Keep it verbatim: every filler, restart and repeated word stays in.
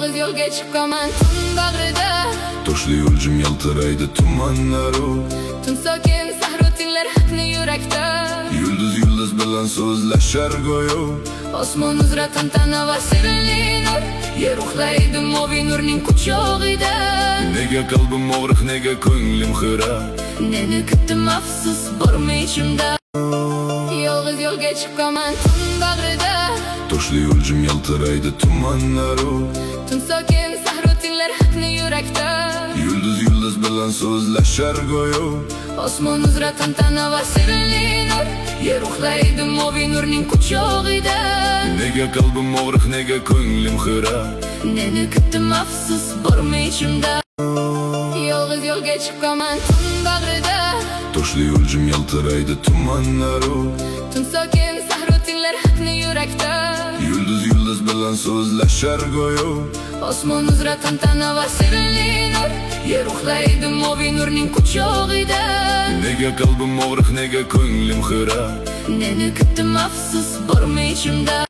Yolg'iz yo'lga chiqaman tun bag'rida. Toshli yo'lcim yaltiraydi tumanlaru. Tun sokin sahro tinglar haqni yurakda. Yulduz yulduz bilan so'zlashar go'yo. Osmon uzra tantana va sirli nur. Yer uxlaydi moviy nurning quchog'ida. Nega qalbim og'riq, nega ko'nglim xira? Neni kutdim afsus bormi ichimda. Yolg'iz yo'lga chiqaman tun bag'rida. Toshli yo'lcim yaltiraydi tumanlaru. Tun sokin sahro tinglar haqni yurakda. Yulduz yulduz bilan so'zlashar go'yo. Osmon uzra tantana va sirli nur. Yer uxlaydi moviy nurning quchog'ida. Nega qalbim og'riq, nega ko'nglim xira? Neni kutdim afsus bormi ichimda. Yolg'iz yo'lga chiqaman tun bag'rida. Toshli yo'lcim yaltiraydi tumanlaru. Tun sokin sahro tinglar haqni yurakda. Yulduz yulduz bilan so'zlashar go'yo. Osmon uzra tantana va sirli nur. Yer uxlaydi moviy nurning quchog'ida. Nega qalbim og'riq, nega ko'nglim xira? Neni kutdim afsus bormi ichimda.